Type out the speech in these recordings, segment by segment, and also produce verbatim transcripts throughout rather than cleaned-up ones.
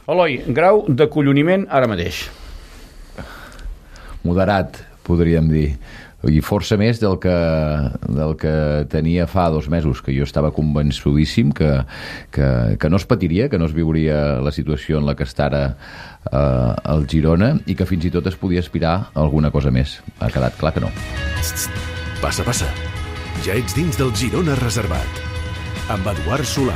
Eloi, grau de colloniment ara mateix? Moderat, podríem dir. I força més del que, del que tenia fa dos mesos, que jo estava convençudíssim que, que, que no es patiria, que no es viuria la situació en la que està ara eh, el Girona i que fins i tot es podia aspirar a alguna cosa més. Ha quedat clar que no. Passa, passa. Ja ets dins del Girona Reservat. Amb Eduard Solà.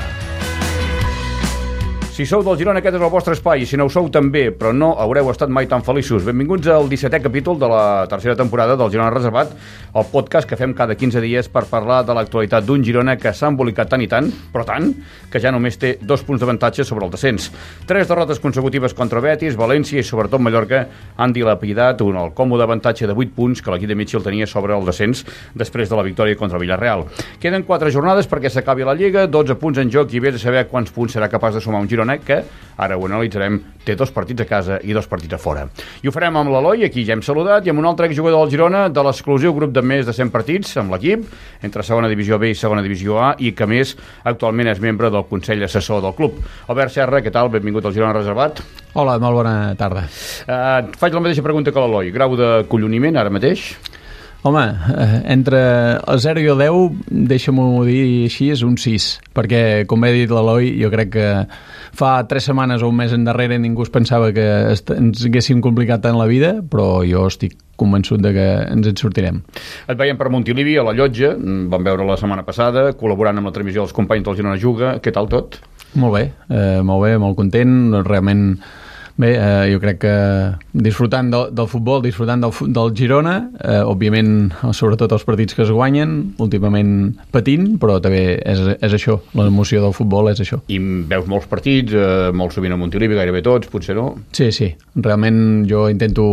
Si sou del Girona, aquest és el vostre espai. Si no ho sou, també, però no haureu estat mai tan feliços. Benvinguts al dissetè capítol de la tercera temporada del Girona Reservat, el podcast que fem cada quinze dies per parlar de l'actualitat d'un Girona que s'ha embolicat tant i tant, però tant, que ja només té dos punts d'avantatge sobre el descens. Tres derrotes consecutives contra Betis, València i sobretot Mallorca han dilapidat un el còmode avantatge de vuit punts que l'equip de Mitchell tenia sobre el descens després de la victòria contra el Villarreal. Queden quatre jornades perquè s'acabi la Lliga, dotze punts en joc i vés a saber quants punts serà capaç de sumar un Girona que, ara ho analitzarem, té dos partits a casa i dos partits a fora. I ho farem amb l'Eloi, aquí ja hem saludat, i amb un altre exjugador del Girona de l'exclusiu grup de més de cent partits amb l'equip, entre segona divisió B i segona divisió A, i que més actualment és membre del Consell Assessor del club. Albert Serra, què tal? Benvingut al Girona Reservat. Hola, molt bona tarda. Uh, faig la mateixa pregunta que l'Eloi. Grau de colloniment ara mateix? Home, entre el zero i el deu, deixa-m'ho dir així, és un sis, perquè, com he dit l'Eloi, jo crec que fa tres setmanes o un mes endarrere ningú es pensava que ens haguéssim complicat tant la vida, però jo estic convençut de que ens en sortirem. Et veiem per Montilivi, a la Llotja, vam veure la setmana passada, col·laborant amb la transmissió dels companys del Girona Juga. Què tal tot? Molt bé, eh, molt bé, molt content, realment... Bé, eh, jo crec que disfrutant del, del futbol, disfrutant del, del Girona, eh, òbviament, sobretot els partits que es guanyen, últimament patint, però també és, és això, l'emoció del futbol és això. I veus molts partits, eh, molt sovint a Montilivi, gairebé tots, potser no? Sí, sí, realment jo intento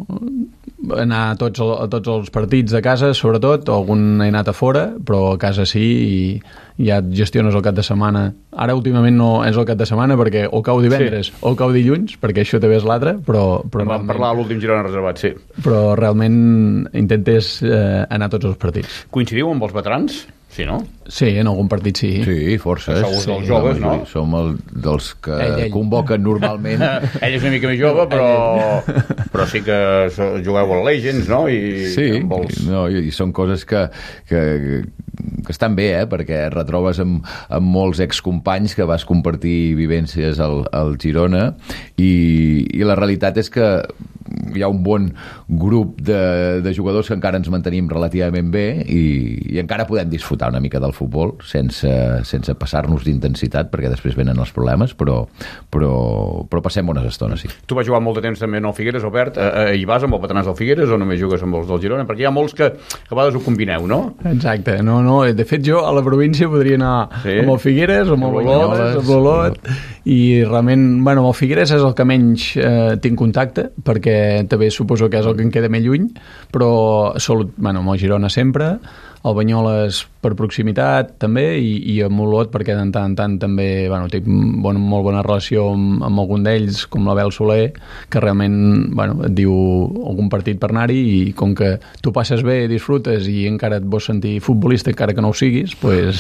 anar a tots, a tots els partits de casa, sobretot, algun he anat a fora, però a casa sí, i ja et gestiones el cap de setmana. Ara últimament no és el cap de setmana perquè o cau divendres sí. o cau dilluns, perquè això també és l'altre, però... però vam realment... parlar a l'últim Girona Reservat, sí. Però realment intentes eh, anar a tots els partits. Coincidiu amb els veterans? Sí, no? Sí, en algun partit sí. Sí, força. Sou sí, dels joves, no? Som el, dels que ell, ell. convoquen normalment. Ell és una mica més jove, però, però sí que jugueu al Legends, no? I, sí, vols... no, i són coses que, que, que estan bé, eh? Perquè retrobes amb, amb molts excompanys que vas compartir vivències al, al Girona i, i la realitat és que hi ha un bon grup de, de jugadors que encara ens mantenim relativament bé i, i encara podem disfrutar una mica del futbol sense, sense passar-nos d'intensitat, perquè després venen els problemes, però, però, però passem bones estones, sí. Tu vas jugar molt de temps també en el Figueres, Albert. Eh, hi vas amb els veterans del Figueres o només jugues amb els del Girona? Perquè hi ha molts que, que a vegades ho combineu, no? Exacte. No, no. De fet, jo a la província podria anar sí. amb el Figueres, amb el Banyoles, amb l'Olot, i realment, bueno, amb el Figueres és el que menys eh, tinc contacte, perquè també suposo que és el que em queda més lluny, però salut, bueno, amb el Girona sempre, el Banyoles per proximitat també, i, i amb Olot perquè de tant en tant també, bueno, tinc bon, molt bona relació amb, amb algun d'ells, com l'Abel Soler, que realment, bueno, et diu algun partit per anar-hi, i com que tu passes bé, disfrutes i encara et vols sentir futbolista encara que no ho siguis, pues,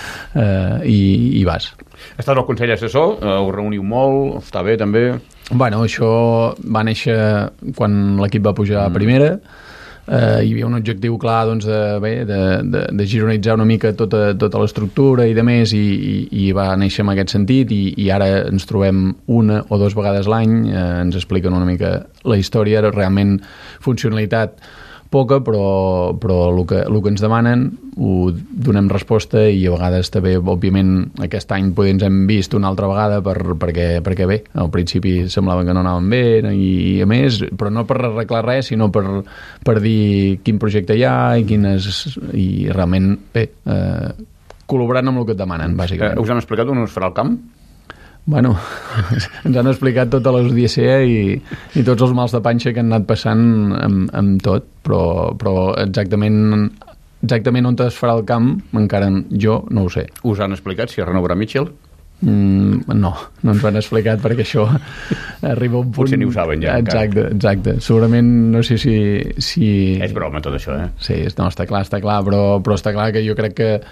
eh, i, i vas. Estàs al Consell Assessor, eh, us reuniu molt, està bé també? Bueno, això va néixer quan l'equip va pujar a primera. Eh, hi havia un objectiu clar, doncs, de, bé, de, de, de gironitzar una mica tota, tota l'estructura i de més, i, i, i va néixer en aquest sentit, i, i ara ens trobem una o dues vegades l'any, eh, ens expliquen una mica la història, realment funcionalitat poca, però, però el, que, el que ens demanen ho donem resposta, i a vegades també, òbviament, aquest any potser ens hem vist una altra vegada per, perquè, perquè bé, al principi semblava que no anaven bé, i a més, però no per arreglar res, sinó per, per dir quin projecte hi ha i quines, i realment bé, eh, col·laborant amb el que et demanen, bàsicament. Eh, us han explicat on us farà el camp? Bueno, ens han explicat tota l'odissea i, i tots els mals de panxa que han anat passant amb, amb tot, però, però exactament, exactament on es farà el camp encara jo no ho sé. Us han explicat si es renovarà Mitchell? Mm, no, no ens ho han explicat, perquè això arriba a un punt... Potser ni ho saben ja. Exacte, encara. exacte. Segurament, no sé si, si... És broma tot això, eh? Sí, no, està clar, està clar, però, però està clar que jo crec que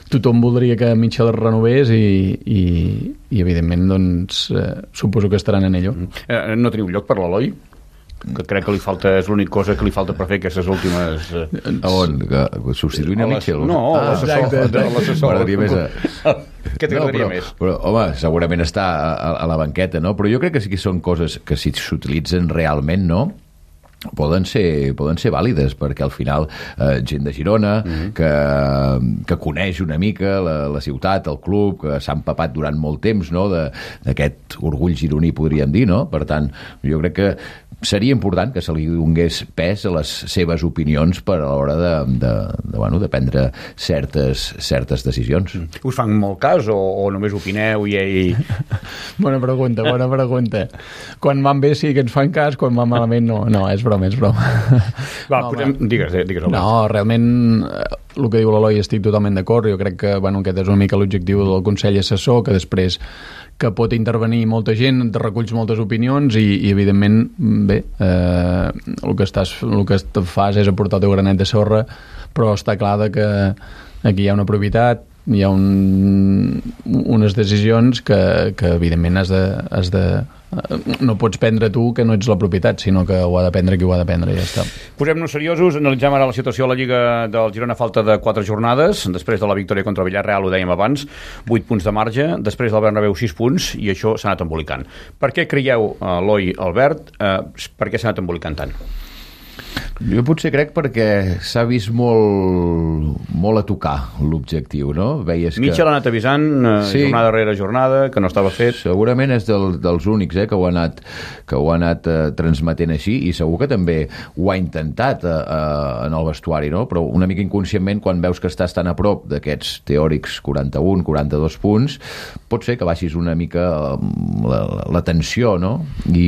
tothom voldria que Mitchell es renovés i, i, i evidentment doncs, eh, suposo que estaran en ello. Eh, no teniu lloc per l'Eloi? Que crec que li falta, és l'única cosa que li falta per fer aquestes últimes... Eh... A on? Que substituint a Mitchell? No, ah, l'assessor. M'agradaria més a... Què t'agradaria no, més? Però, home, segurament està a, a la banqueta, no? Però jo crec que sí que són coses que si s'utilitzen realment, no?, poden ser, poden ser vàlides, perquè al final eh, gent de Girona mm-hmm. que, que coneix una mica la, la ciutat, el club, que s'ha empapat durant molt temps, no?, d'aquest orgull gironí, podríem dir, no? Per tant, jo crec que seria important que se li donés pes a les seves opinions per a l'hora de, de, de, bueno, de prendre certes, certes decisions. Us fan molt cas o, o només opineu i... i... Bona pregunta, bona pregunta. Quan van bé sí que ens fan cas, quan van malament no. No, és broma, és broma. Va, no, podem... Digues, digues. No, realment el que diu l'Eloi estic totalment d'acord. Jo crec que bueno, aquest és una mica l'objectiu del Consell Assessor, que després que pot intervenir molta gent, te reculls moltes opinions i, i evidentment, bé, eh, el, que estàs, el que fas és aportar el teu granet de sorra, però està clar que aquí hi ha una propietat, hi ha un, unes decisions que, que evidentment has de, has de, no pots prendre tu que no ets la propietat, sinó que ho ha de prendre qui ho ha de prendre, ja està. Posem-nos seriosos, analitzem ara la situació a la Lliga del Girona a falta de quatre jornades, després de la victòria contra el Villarreal, ho dèiem abans, vuit punts de marge, després del Bernabéu sis punts, i això s'ha anat embolicant. Per què creieu, Eloi, Albert, eh, per què s'ha anat embolicant tant? Jo potser crec perquè s'ha vist molt, molt a tocar l'objectiu, no? Veies que... Mitchell ha anat avisant eh, sí. jornada darrere jornada, que no estava fet. Segurament és del, dels únics eh, que ho ha anat, que ho ha anat eh, transmetent així, i segur que també ho ha intentat eh, eh, en el vestuari, no? Però una mica inconscientment, quan veus que estàs tan a prop d'aquests teòrics quaranta-un, quaranta-dos punts, pot ser que baixis una mica eh, la, la tensió, no? I...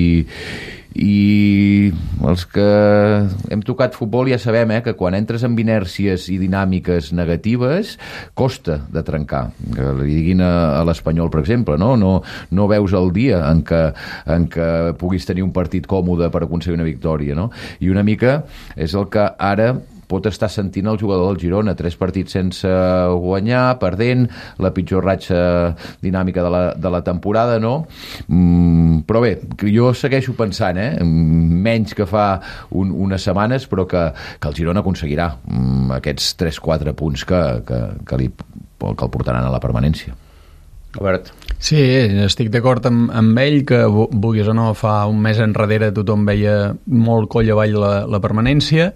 i els que hem tocat futbol ja sabem eh, que quan entres en inèrcies i dinàmiques negatives costa de trencar, que li diguin a, a l'Espanyol per exemple, no? No, no veus el dia en què, en què puguis tenir un partit còmode per aconseguir una victòria, no? I una mica és el que ara pot estar sentint el jugador del Girona, tres partits sense guanyar, perdent, la pitjor ratxa dinàmica de la, de la temporada, no? Mm, però bé, jo segueixo pensant, eh? menys que fa un, unes setmanes, però que, que el Girona aconseguirà mm, aquests tres quatre punts que, que, que, li, que el portaran a la permanència. Albert. Sí, estic d'acord amb, amb ell, que vulguis o no, fa un mes enrere tothom veia molt coll avall la, la permanència,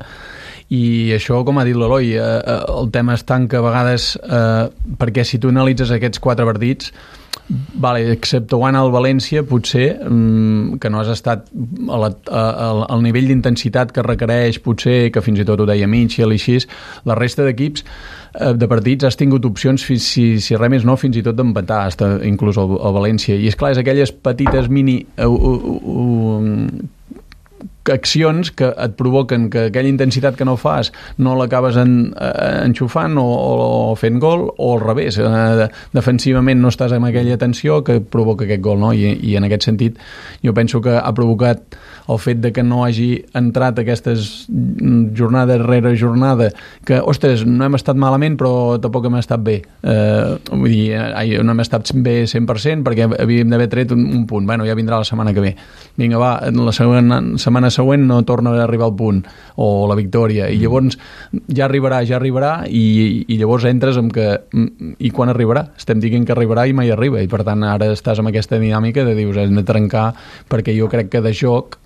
i això, com ha dit l'Eloi, eh, el tema és tant que a vegades, eh, perquè si tu analitzes aquests quatre partits, vale, exceptuant el València, potser, mm, que no has estat a la, a, a, al nivell d'intensitat que requereix, potser, que fins i tot ho deia Mitchell i així, la resta d'equips eh, de partits has tingut opcions, si, si, si res més no, fins i tot d'empatar, hasta inclús el, el València. I és clar, és aquelles petites mini... Uh, uh, uh, accions que et provoquen que aquella intensitat que no fas no l'acabes en, eh, enxufant o, o fent gol, o al revés, eh, defensivament no estàs amb aquella tensió que provoca aquest gol, no? I, i en aquest sentit jo penso que ha provocat el fet de que no hagi entrat aquestes jornada rere jornada, que, ostres, no hem estat malament però tampoc hem estat bé, eh, vull dir, ai, no hem estat bé cent per cent perquè havíem d'haver tret un, un punt, bueno, ja vindrà la setmana que ve, vinga va, la següent, setmana següent no torna a arribar al punt o la victòria, i llavors ja arribarà, ja arribarà, i, i llavors entres amb que, i quan arribarà? Estem dient que arribarà i mai arriba, i per tant ara estàs amb aquesta dinàmica de dius, hem de trencar, perquè jo crec que de joc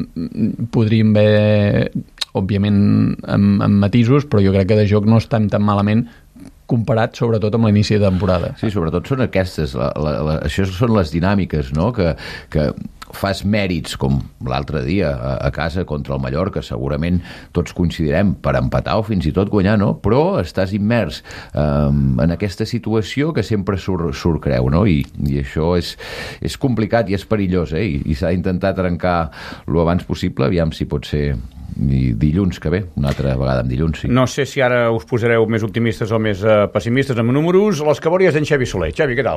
podríem haver, òbviament amb, amb matisos, però jo crec que de joc no estem tan malament comparat sobretot amb l'inici de temporada. Sí, sobretot són aquestes, la, la, la, això són les dinàmiques, no? Que, que fas mèrits, com l'altre dia a, a casa contra el Mallorca, segurament tots coincidirem per empatar o fins i tot guanyar, no? Però estàs immers um, en aquesta situació que sempre surt, surt creu, no? I, i això és, és complicat i és perillós, eh? I, i s'ha d'intentar trencar lo abans possible, aviam si pot ser i dilluns que ve, una altra vegada en dilluns, sí. No sé si ara us posareu més optimistes o més uh, pessimistes amb números. Les cabòries d'en Xavi Soler. Xavi, què tal?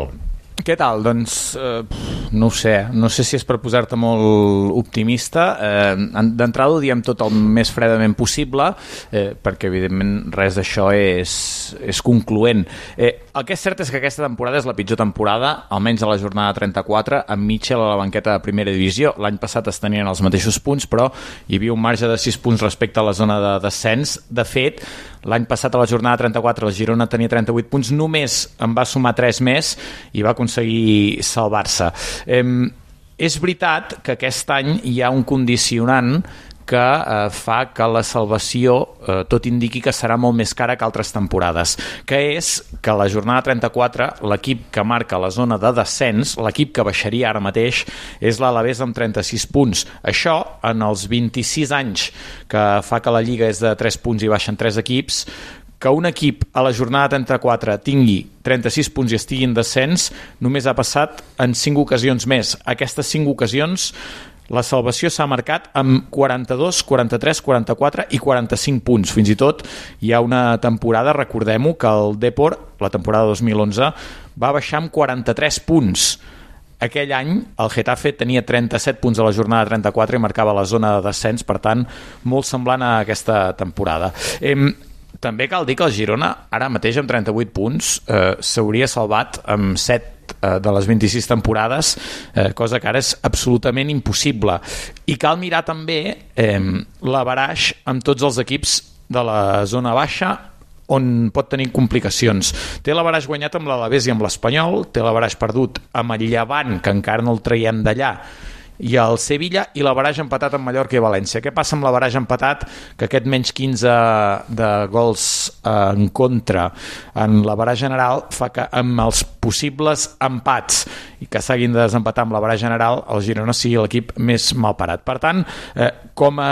Què tal? Doncs eh, no ho sé, no sé si és per posar-te molt optimista. Eh, D'entrada ho diem tot el més fredament possible, eh, perquè evidentment res d'això és, és concloent. Eh, el que és cert és que aquesta temporada és la pitjor temporada, almenys a la jornada trenta-quatre, amb Mitchell a la banqueta de primera divisió. L'any passat es tenien els mateixos punts, però hi havia un marge de sis punts respecte a la zona de descens. De fet, l'any passat a la jornada trenta-quatre el Girona tenia trenta-vuit punts, només en va sumar tres més i va aconseguir salvar-se. Eh, és veritat que aquest any hi ha un condicionant que eh, fa que la salvació eh, tot indiqui que serà molt més cara que altres temporades, que és que a la jornada trenta-quatre l'equip que marca la zona de descens, l'equip que baixaria ara mateix, és l'Alavés amb trenta-sis punts. Això, en els vint-i-sis anys que fa que la Lliga és de tres punts i baixen tres equips, que un equip a la jornada trenta-quatre tingui trenta-sis punts i estigui en descens, només ha passat en cinc ocasions més. Aquestes cinc ocasions la salvació s'ha marcat amb quaranta-dos, quaranta-tres, quaranta-quatre i quaranta-cinc punts. Fins i tot hi ha una temporada, recordem-ho, que el Depor, la temporada dos mil onze, va baixar amb quaranta-tres punts. Aquell any el Getafe tenia trenta-set punts a la jornada trenta-quatre i marcava la zona de descens, per tant, molt semblant a aquesta temporada. Eh, també cal dir que el Girona, ara mateix amb trenta-vuit punts, eh, s'hauria salvat amb set de les vint-i-sis temporades, eh, cosa que ara és absolutament impossible. I cal mirar també eh, l'averaix amb tots els equips de la zona baixa on pot tenir complicacions. Té l'averaix guanyat amb l'Alavés i amb l'Espanyol, té l'averaix perdut amb el Llevant, que encara no el traiem d'allà, i el Sevilla, i l'averaix empatat amb Mallorca i València. Què passa amb l'averaix empatat? Que aquest menys quinze de gols en contra en l'averaix general fa que amb els possibles empats i que s'hagin de desempatar amb l'averaix general, el Girona sigui l'equip més mal parat. Per tant, eh, com a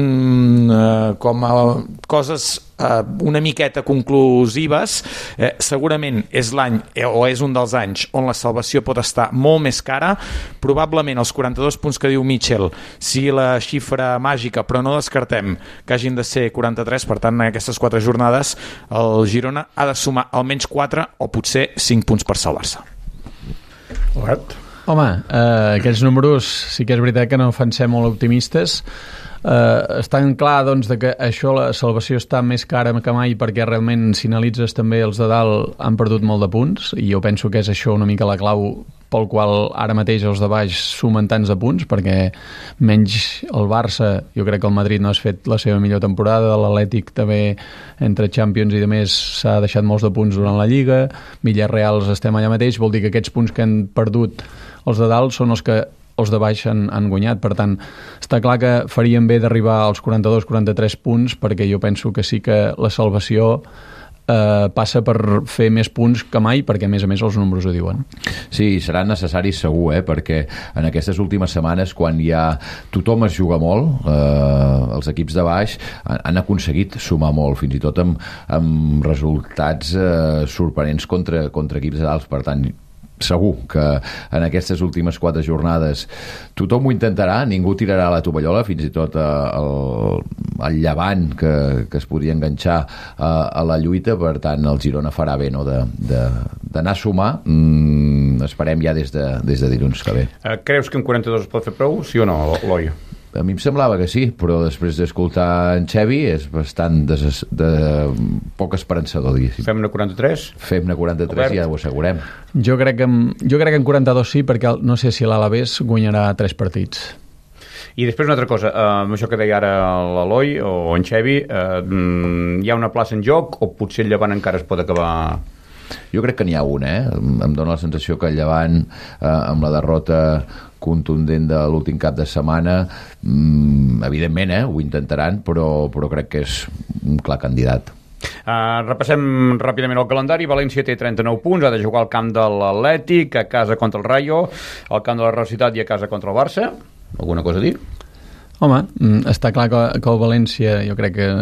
mm, eh, com a coses eh, una miqueta conclusives, eh, segurament és l'any eh, o és un dels anys on la salvació pot estar molt més cara. Probablement els quaranta-dos punts que diu Mitchell, si la xifra màgica, però no descartem que hagin de ser quaranta-tres, per tant en aquestes quatre jornades el Girona ha de sumar almenys quatre o potser cinc punts per salvar-se. Home, eh, aquests números sí que és veritat que no fan ser molt optimistes. Eh, està clar doncs, de que això, la salvació està més cara que mai, perquè realment, si analitzes també els de dalt han perdut molt de punts, i jo penso que és això una mica la clau pel qual ara mateix els de baix sumen tants de punts, perquè menys el Barça, jo crec que el Madrid no ha fet la seva millor temporada, l'Atlètic també entre Champions i de més s'ha deixat molts de punts durant la Lliga, Villarreal estem allà mateix, vol dir que aquests punts que han perdut els de dalt són els que els de baix han, han guanyat. Per tant, està clar que farien bé d'arribar als quaranta-dos quaranta-tres punts, perquè jo penso que sí que la salvació eh, passa per fer més punts que mai, perquè a més a més els números ho diuen. Sí, serà necessari segur, eh? Perquè en aquestes últimes setmanes, quan ja tothom es juga molt, eh, els equips de baix han, han aconseguit sumar molt, fins i tot amb, amb resultats eh, sorprenents contra, contra equips de dalt. Per tant, segur que en aquestes últimes quatre jornades tothom ho intentarà, ningú tirarà la tovallola, fins i tot el, el Llevant que, que es podria enganxar a, a la lluita. Per tant el Girona farà bé, no?, d'anar a sumar. mm, esperem ja des de, des de dilluns que ve. Eh, creus que en quaranta-dos es pot fer prou, sí o no, Eloi? A mi em semblava que sí, però després d'escoltar en Xevi és bastant des, de poc esperançador, diguéssim. Fem-ne quaranta-tres? Fem-ne quaranta-tres i ja ho assegurem. Jo crec que, jo crec que en quaranta-dos sí, perquè no sé si l'Alavés guanyarà tres partits. I després una altra cosa, eh, amb això que deia ara l'Eloi o en Xevi, eh, hi ha una plaça en joc o potser el Llevant encara es pot acabar? Jo crec que n'hi ha una, eh? Em dóna la sensació que el Llevant, eh, amb la derrota contundent de l'últim cap de setmana, mmm, evidentment, eh, ho intentaran, però, però crec que és un clar candidat. Uh, repassem ràpidament el calendari. València té trenta-nou punts, ha de jugar al camp de l'Atlètic, a casa contra el Rayo, al camp de la Real Societat i a casa contra el Barça. Alguna cosa a dir? Home, està clar que, que el València jo crec que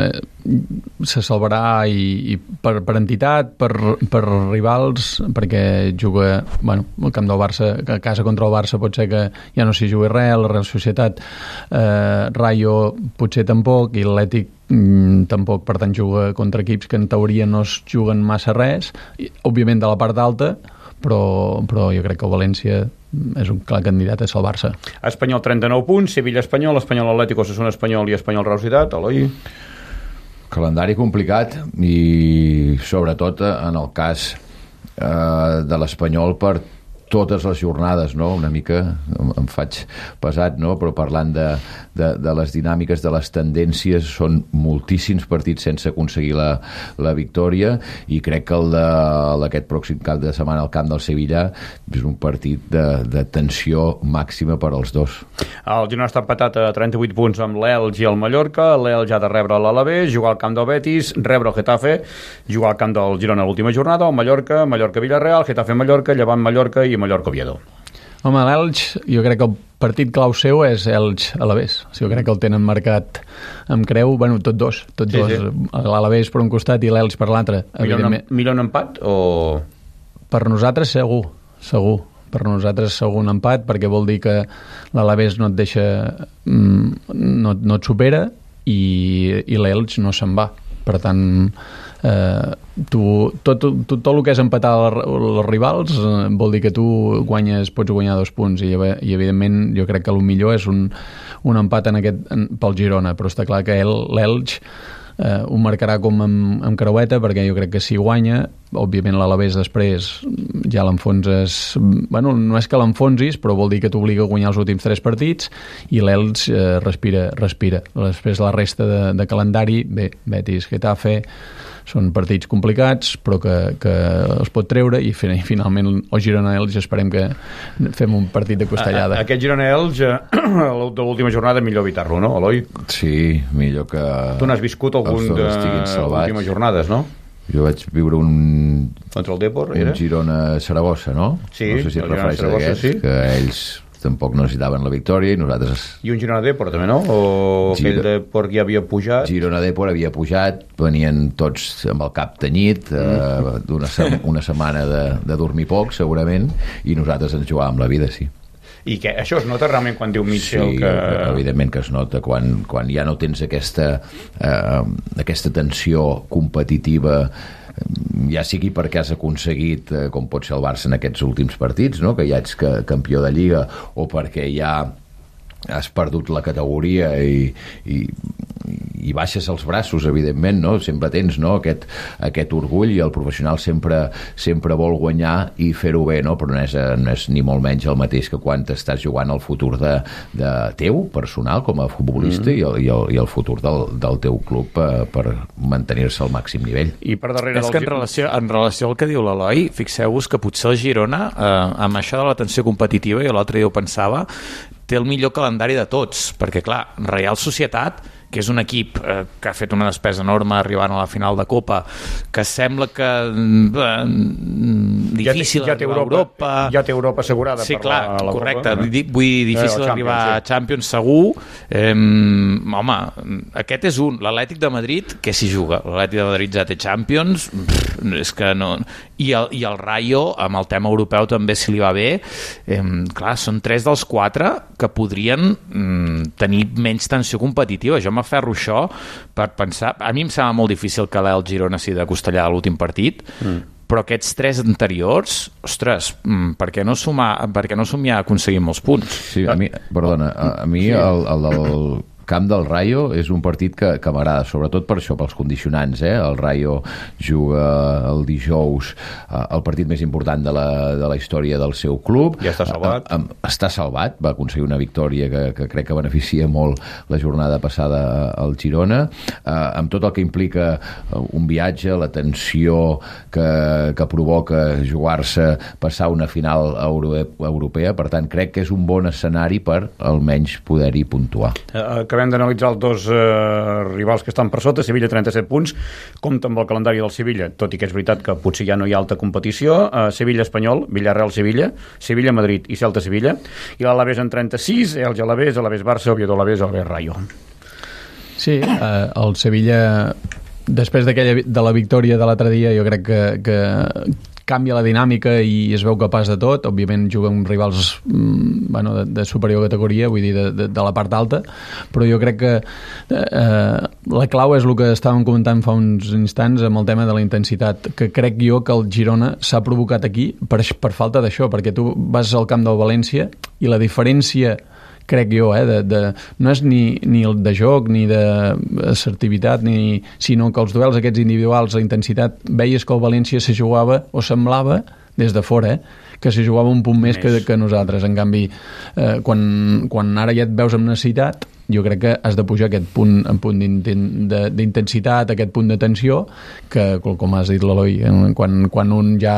se salvarà i, i per, per entitat, per, per rivals, perquè juga, bueno, el camp del Barça, a casa contra el Barça pot ser que ja no s'hi jugui res, la Real Societat, eh, Rayo potser tampoc, i l'Atlètic mm, tampoc, per tant juga contra equips que en teoria no es juguen massa res, i, òbviament de la part alta, però, però jo crec que el València és un clar candidat a salvar-se. Espanyol trenta-nou punts, Sevilla Espanyol, Espanyol Atlético, Osasuna Espanyol i Espanyol Real Societat. Eloi? Calendari complicat i sobretot en el cas eh, de l'Espanyol per totes les jornades, no? Una mica em, em faig pesat, no? Però parlant de, de, de les dinàmiques, de les tendències, són moltíssims partits sense aconseguir la, la victòria i crec que el d'aquest pròxim cap de setmana al camp del Sevilla és un partit de, de tensió màxima per als dos. El Girona està empatat a trenta-vuit punts amb l'Elx i el Mallorca. L'Elx ha de rebre l'Alavés, jugar al camp del Betis, rebre el Getafe, jugar al camp del Girona l'última jornada, el Mallorca, Mallorca-Villarreal, Getafe-Mallorca, Llevant-Mallorca i Mallorca-Oviedo. Home, l'Elx, jo crec que el partit clau seu és Elx-Alavés. Jo crec que el tenen marcat amb creu, bueno, tots dos, tots Sí, dos. sí. L'Alavés per un costat i l'Elx per l'altre. Millor un, millor un empat o... Per nosaltres segur, segur. Per nosaltres segur un empat, perquè vol dir que l'Alavés no et deixa, no, no et supera i, i l'Elx no se'n va. Per tant, eh, tu, tot, tot, tot el que és empatar els rivals eh, vol dir que tu guanyes, pots guanyar dos punts i, i evidentment jo crec que el millor és un, un empat en aquest, en, pel Girona, però està clar que l'Elx eh, ho marcarà com amb, amb creueta, perquè jo crec que si guanya, òbviament l'Alavés després ja l'enfonses, bueno, no és que l'enfonsis, però vol dir que t'obliga a guanyar els últims tres partits i l'Elx eh, respira, respira. Després la resta de, de calendari, bé, Betis, Getafe, són partits complicats, però que, que els pot treure i finalment el Girona-Elx esperem que fem un partit de costellada. A, aquest Girona-Elx, de l'última jornada, millor evitar-lo, no, Eloi? Sí, millor que... Tu n'has viscut algun de les últimes jornades, no? Jo vaig viure un... Contra el Depor, era? Un Girona-Saragossa, no? Sí, no sé si et refereix a aquests, sí. Que ells tampoc necessitaven la victòria i nosaltres... I un Girona-Depor també, no? O aquell Giro... Depor ja havia pujat? Girona-Depor havia pujat, venien tots amb el cap tenyit, mm. eh, d'una se una setmana de, de dormir poc, segurament, i nosaltres ens jugàvem la vida, sí. I que això es nota realment quan diu Mitchell sí, que... evidentment que es nota quan, quan ja no tens aquesta, eh, aquesta tensió competitiva, ja sigui perquè has aconseguit, eh, com pot ser el Barça en aquests últims partits, no? Que ja ets que, campió de Lliga, o perquè ja has perdut la categoria i, i, i baixes els braços, evidentment, no? Sempre tens, no? aquest, aquest orgull, i el professional sempre, sempre vol guanyar i fer-ho bé, no? Però no és, no és ni molt menys el mateix que quan estàs jugant el futur de, de teu, personal, com a futbolista, mm. i, el, i, el, i el futur del, del teu club eh, per mantenir-se al màxim nivell. I per darrere és del... que en relació, en relació al que diu l'Eloi, fixeu-vos que potser el Girona, eh, amb això de la tensió competitiva, jo l'altre dia ho pensava, té el millor calendari de tots, perquè clar, Real Societat, que és un equip eh, que ha fet una despesa enorme arribant a la final de Copa, que sembla que eh, difícil ja té, ja té Europa, Europa ja té Europa assegurada sí, per clar, la, la correcte, Copa, eh? vull dir, difícil eh, arribar sí. a Champions segur. eh, home, aquest és un, l'Atlètic de Madrid, que s'hi juga, l'Atlètic de Madrid ja té Champions, pff, és que no, i el, i el Rayo amb el tema europeu també si li va bé, eh, clar, són tres dels quatre que podrien mm, tenir menys tensió competitiva. Jo m'aferro això per pensar, a mi em sembla molt difícil que l'El Girona s'hi de costellar a l'últim partit, mm. però aquests tres anteriors, ostres, per què no sumar, per què no somiar a aconseguir molts punts? Sí, a mi, perdona, a, a mi sí. el, el, el camp del Rayo és un partit que, que m'agrada, sobretot per això, pels condicionants, eh? El Rayo juga el dijous eh, el partit més important de la, de la història del seu club. Ja està salvat. Eh, eh, està salvat, va aconseguir una victòria que, que crec que beneficia molt la jornada passada al Girona, eh, amb tot el que implica un viatge, la tensió que, que provoca jugar-se, passar una final euro, europea, per tant crec que és un bon escenari per almenys poder-hi puntuar. Uh, acabem d'analitzar els dos uh, rivals que estan per sota. Sevilla trenta-set punts, compta amb el calendari del Sevilla, tot i que és veritat que potser ja no hi ha alta competició. uh, Sevilla-Espanyol, Villarreal-Sevilla, Sevilla-Madrid i Celta-Sevilla, i l'Alavés en trenta-sis, Elx-Alavés, Alavés-Barça, Oviedo-Alavés, Alavés-Rayo. Sí, uh, el Sevilla, després d'aquella de la victòria de l'altre dia, jo crec que, que canvia la dinàmica i es veu capaç de tot. Òbviament juga amb rivals mm, bueno, de, de superior categoria, vull dir, de, de, de la part alta, però jo crec que eh, la clau és el que estàvem comentant fa uns instants amb el tema de la intensitat, que crec jo que el Girona s'ha provocat aquí per, per falta d'això, perquè tu vas al camp del València i la diferència, crec jo, eh, de, de, no és ni, ni el de joc ni d'assertivitat, ni, sinó que els duels aquests individuals, la intensitat, veies que el València se jugava o semblava des de fora, eh, que se jugava un punt més, més. Que, que nosaltres. En canvi, eh, quan, quan ara ja et veus amb necessitat, jo crec que has de pujar aquest punt, en punt d'intensitat, aquest punt de tensió, que, com has dit l'Eloi, quan, quan un ja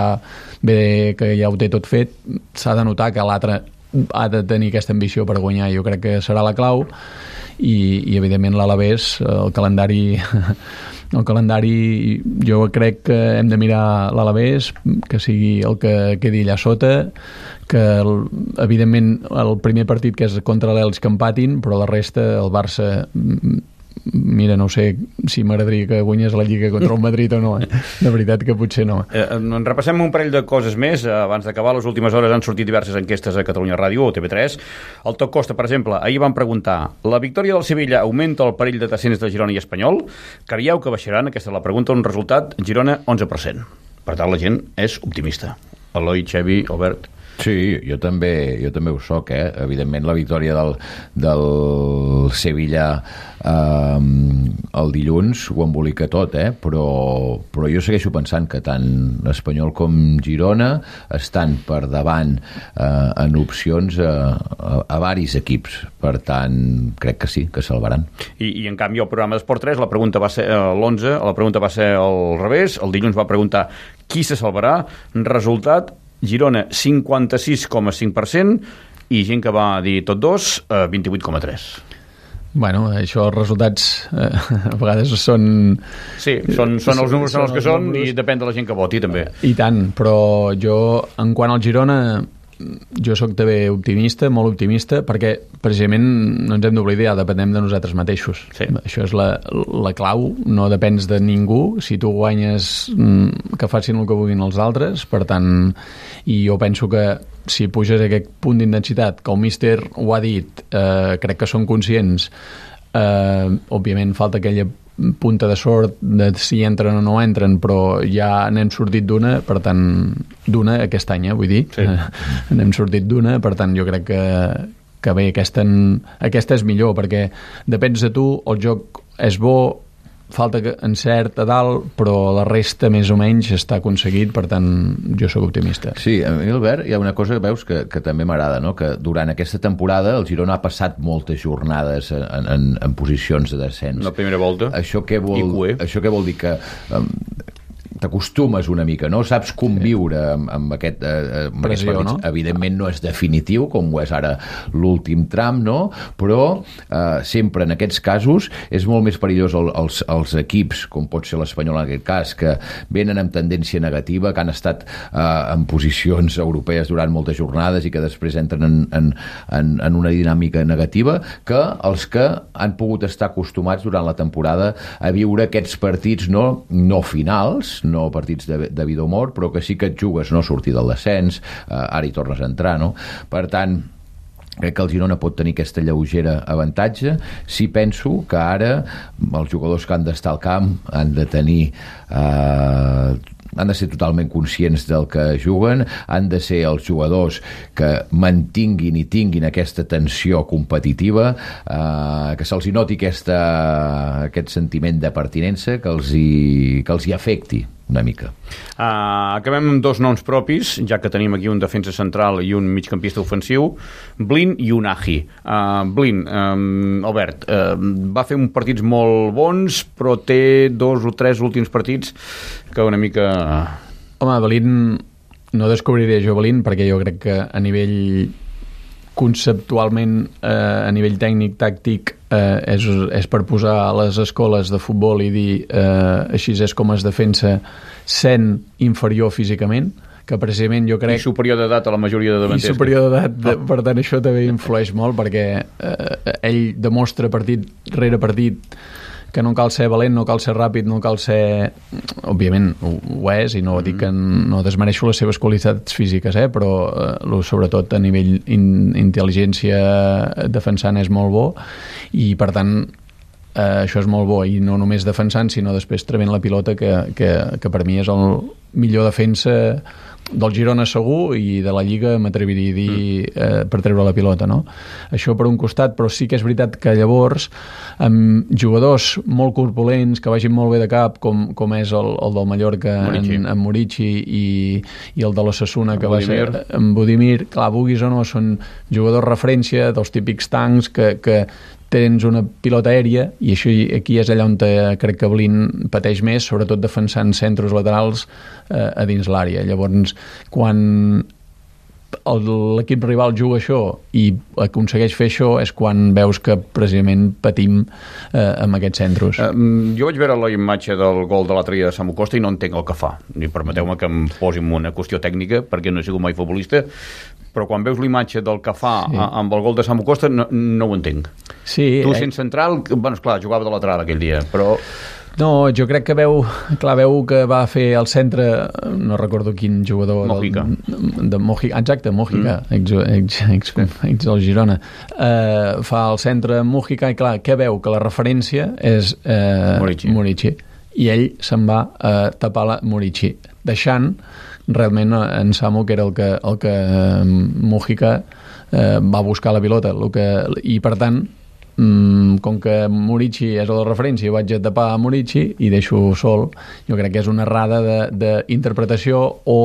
ve que ja ho té tot fet, s'ha de notar que l'altre ha de tenir aquesta ambició per guanyar. Jo crec que serà la clau i, i evidentment l'Alavés, el calendari el calendari jo crec que hem de mirar l'Alavés, que sigui el que quedi allà sota, que el, evidentment el primer partit que és contra l'Elx que empatin, però la resta el Barça, mira, no sé si m'agradaria que guanyés la Lliga contra el Madrid o no, eh? De veritat que potser no. Eh, en repassem un parell de coses més. Abans d'acabar, les últimes hores han sortit diverses enquestes a Catalunya Ràdio o T V tres. El Toc Costa, per exemple, ahir van preguntar: la victòria del Sevilla augmenta el perill de descens de Girona i Espanyol? Creieu que baixaran? Aquesta és la pregunta. Un resultat: Girona, onze per cent. Per tant, la gent és optimista. Eloi, Xevi, Albert... Sí, jo també, jo també ho soc, eh? Evidentment la victòria del, del Sevilla eh, el dilluns ho embolica tot, eh? Però, però jo segueixo pensant que tant Espanyol com Girona estan per davant eh, en opcions a, a, a varis equips, per tant crec que sí, que salvaran. I, i en canvi al programa d'Esport tres la pregunta va ser a l'onze, la pregunta va ser al revés, el dilluns va preguntar qui se salvarà, resultat Girona, cinquanta-sis coma cinc per cent, i gent que va dir tot dos, eh, vint-i-vuit coma tres. Bueno, això, els resultats eh, a vegades són... Sí, són, són els números són els que són i depèn de la gent que voti, també. I tant, però jo, en quant al Girona, jo sóc també optimista, molt optimista, perquè precisament no ens hem d'oblidar, depenem de nosaltres mateixos. Sí. Això és la, la clau, no depens de ningú. Si tu guanyes, que facin el que vulguin els altres, per tant, i jo penso que si puges aquest punt d'intensitat, que el míster ho ha dit, eh, crec que són conscients, eh, òbviament falta aquella punta de sort de si entren o no entren, però ja n'hem sortit d'una, per tant, d'una aquest any, eh, vull dir, sí. N'hem sortit d'una, per tant, jo crec que, que bé, aquesta, aquesta és millor, perquè depens de tu, el joc és bo, falta encert a dalt, però la resta més o menys està aconseguit, per tant jo sóc optimista. Sí, a mi, Albert, hi ha una cosa que veus que, que també m'agrada, no? Que durant aquesta temporada el Girona ha passat moltes jornades en, en, en posicions de descens. La primera volta. Això què vol, això què vol dir? Que um, t'acostumes una mica, no? Saps conviure sí. amb, amb, aquest, eh, amb Pressió, aquests partits. No? Evidentment no és definitiu, com ho és ara l'últim tram, no? Però eh, sempre en aquests casos és molt més perillós el, els, els equips, com pot ser l'Espanyol en aquest cas, que venen amb tendència negativa, que han estat eh, en posicions europees durant moltes jornades i que després entren en, en, en, en una dinàmica negativa, que els que han pogut estar acostumats durant la temporada a viure aquests partits no, no finals, no partits de, de vida o mort, però que sí que et jugues no sortir del descens, eh, ara hi tornes a entrar, no? Per tant, crec que el Girona pot tenir aquesta lleugera avantatge. Sí penso que ara els jugadors que han d'estar al camp han de tenir eh, han de ser totalment conscients del que juguen, han de ser els jugadors que mantinguin i tinguin aquesta tensió competitiva, eh, que se'ls hi noti aquesta, aquest sentiment de pertinença, que els hi, que els hi afecti una mica. Uh, acabem amb dos noms propis, ja que tenim aquí un defensa central i un migcampista ofensiu, Blin i Unai. Uh, Blin, um, Albert, uh, va fer uns partits molt bons, però té dos o tres últims partits que una mica... Home, Blin, no descobriré jo Blin, perquè jo crec que a nivell conceptualment, eh, a nivell tècnic, tàctic, eh, és, és per posar a les escoles de futbol i dir eh, així és com es defensa sent inferior físicament, que precisament jo crec... I superior d'edat a la majoria de davanters. I superior d'edat, de, per tant això també influeix molt, perquè eh, ell demostra partit rere partit que no cal ser valent, no cal ser ràpid, no cal ser... Òbviament ho, ho és, i no mm. dic que no desmereixo les seves qualitats físiques, eh? Però eh, sobretot a nivell in, intel·ligència defensant és molt bo, i per tant eh, això és molt bo, i no només defensant sinó després trebent la pilota, que, que, que per mi és el millor defensa del Girona segur, i de la Lliga m'atreviria a dir eh, per treure la pilota, no? Això per un costat, però sí que és veritat que llavors amb jugadors molt corpulents que vagin molt bé de cap, com, com és el, el del Mallorca, Murici. en, en Murici, i, i el de l'Ossassuna, que Budimir. va ser en Budimir. Clar, vulguis o no, són jugadors referència dels típics tancs que, que tens una pilota aèria, i això aquí és allà on te, crec que Blin pateix més, sobretot defensant centres laterals eh, a dins l'àrea. Llavors, quan l'equip rival juga això i aconsegueix fer això, és quan veus que precisament patim eh, amb aquests centres. Uh, jo vaig veure la imatge del gol de l'altre dia de Samu Costa i no entenc el que fa. I permeteu-me que em posi en una qüestió tècnica, perquè no he sigut mai futbolista, però quan veus l'imatge del que fa sí. amb el gol de Samu Costa no, no ho entenc. Sí, tu eh... sent central, bueno, esclar, jugava de lateral aquell dia, però... No, jo crec que veu, clar, veu que va fer al centre, no recordo quin jugador... Mojica. Del, de Mojica, exacte, Mojica, mm. ex, ex, ex, ex del Girona. Uh, fa al centre Mojica i, clar, què veu? Que la referència és uh, Murici. Murici. I ell se'n va a uh, tapar la Murici, deixant realment en Samu, que era el que, el que Mojica uh, va buscar la pilota, el que, i per tant Mm, com que Murici és la referència, vaig a tapar a Murici i deixo sol. Jo crec que és una errada d'interpretació o,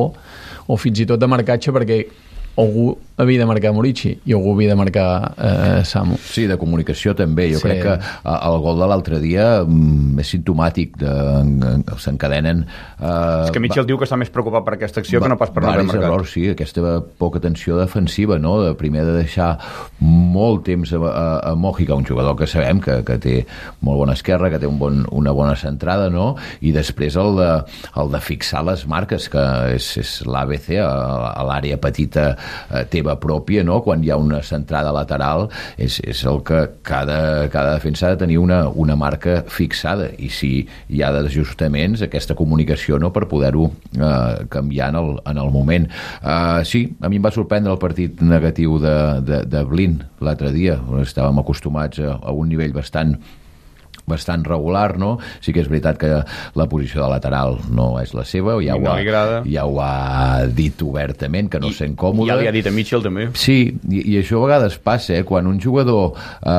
o fins i tot de marcatge, perquè algú havia de marcar Murici i algú havia de marcar eh, Samu. Sí, de comunicació també. Jo sí. crec que el gol de l'altre dia mm, és simptomàtic de, s'encadenen... Eh, és que Mitchell va, diu que està més preocupat per aquesta acció va, que no pas per no haver marcat. Errors, sí, aquesta poca tensió defensiva, no? De primer de deixar molt temps a, a, a Mojica, un jugador que sabem que, que té molt bona esquerra, que té un bon, una bona centrada, no? I després el de, el de fixar les marques, que és, és l'A B C, a, a l'àrea petita eh, teva pròpia, no? Quan hi ha una centrada lateral, és, és el que cada, cada defensa ha de tenir una, una marca fixada, i si hi ha desajustaments, aquesta comunicació, no? Per poder-ho eh, canviar en el, en el moment. Eh, sí, a mi em va sorprendre el partit negatiu de, de, de Blin l'altre dia. Estàvem acostumats a, a un nivell bastant bastant regular, no? Sí que és veritat que la posició de lateral no és la seva, ja, no ho, ha, ja ho ha dit obertament, que no I, sent còmode. Ja li ha dit a Mitchell també. Sí, i, i això a vegades passa, eh? Quan un jugador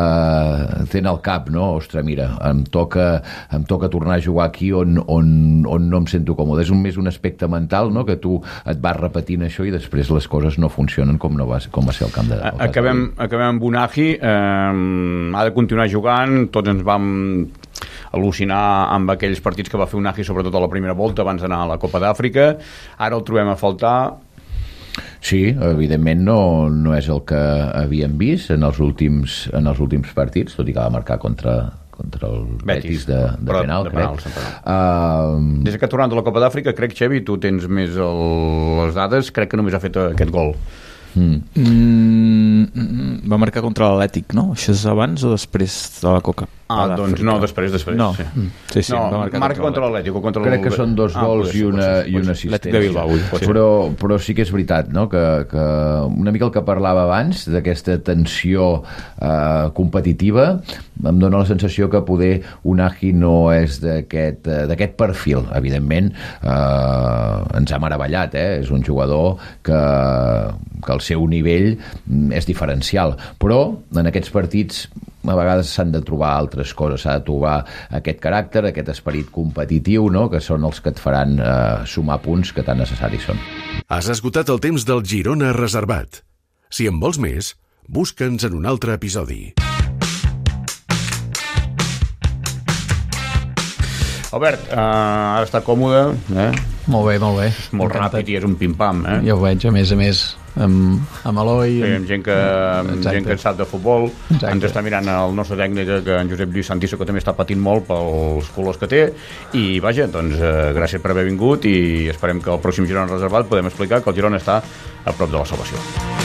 eh, té en el cap, no? Ostres, mira, em toca, em toca tornar a jugar aquí on, on, on no em sento còmode. És un, més un aspecte mental, no? Que tu et vas repetint això i després les coses no funcionen com, no va, com va ser el camp de... El acabem, acabem amb Unai, eh, ha de continuar jugant, tots ens vam al·lucinar amb aquells partits que va fer Unai, sobretot a la primera volta abans d'anar a la Copa d'Àfrica. Ara el trobem a faltar. Sí, evidentment no, no és el que havíem vist en els últims, en els últims partits, tot i que va marcar contra, contra el Betis, Betis de, de Però, penal, de penal, crec. Penal. Uh, Des que ha tornat de la Copa d'Àfrica, crec, Xevi, tu tens més el, les dades, crec que només ha fet aquest gol. Mm. Mm, va marcar contra l'Atlètic, no? Això és abans o després de la Coca? Ah, doncs no, després, després. No, sí, sí, sí no, va marcar marca contra l'Atlètic. Contra Crec que són dos ah, gols ser, i una, ser, i una assistència. De Bilbao, sí. però, però sí que és veritat, no? que, que una mica el que parlava abans d'aquesta tensió eh, competitiva, em dóna la sensació que poder Unai no és d'aquest d'aquest perfil. Evidentment eh, ens ha meravellat, eh? És un jugador que, que el seu nivell és diferencial, però en aquests partits a vegades s'han de trobar altres coses, s'ha de trobar aquest caràcter, aquest esperit competitiu, no? Que són els que et faran eh, sumar punts que tan necessaris són. Has esgotat el temps del Girona reservat. Si en vols més, busca'ns en un altre episodi. Albert, uh, ara està còmode, eh? Molt bé, molt bé. Molt ràpid i és un pim-pam, eh? Ja ho veig, a més a més, amb, amb Eloi... Sí, amb gent que, amb gent que sap de futbol. Exacte. Ens està mirant el nostre tècnic, que en Josep Lluís Santiso, que també està patint molt pels colors que té. I, vaja, doncs, eh, gràcies per haver vingut i esperem que el pròxim Girona reservat podem explicar que el Girona està a prop de la salvació.